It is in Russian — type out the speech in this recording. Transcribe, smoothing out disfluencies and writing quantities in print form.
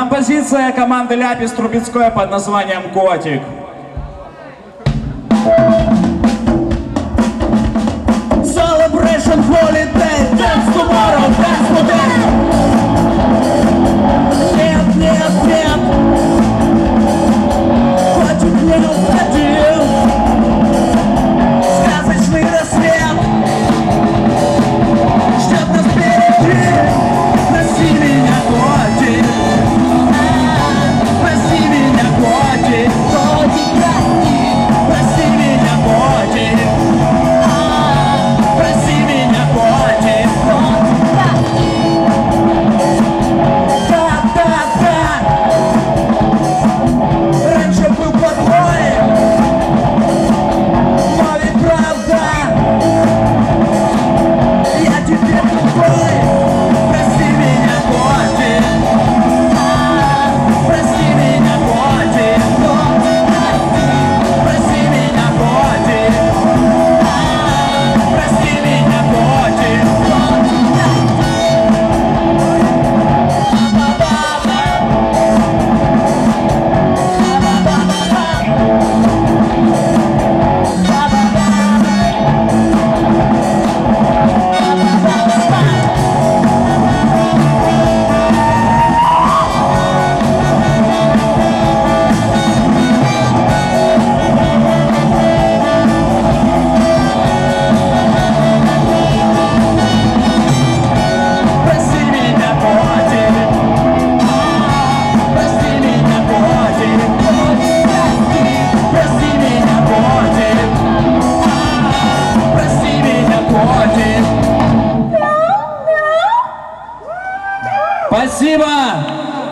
Композиция команды Ляпис Трубецкой под названием «Котик». Celebration holiday, dance tomorrow, dance today. Нет, нет, нет. Котик не уходил. Сказочный рассвет ждет нас впереди. Прости меня, котик. Прости меня, котик. Котик, прости. Прости меня, котик. Прости меня, котик. Да, да, да. Раньше был плохой, но ведь правда. Я теперь другой. Прости меня, котик. Прости меня, котик. Прости меня, котик. Прости меня, котик. Прости меня, котик. Прости меня, котик. Прости меня, котик. Прости меня, котик. Спасибо!